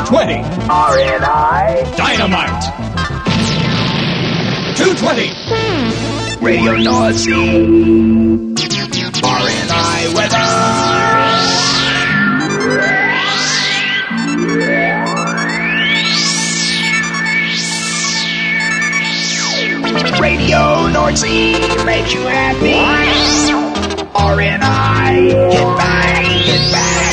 220. RNI. Dynamite. 220. Radio Nazi. RNI weather. Radio Nazi makes you happy. RNI, get back, get back.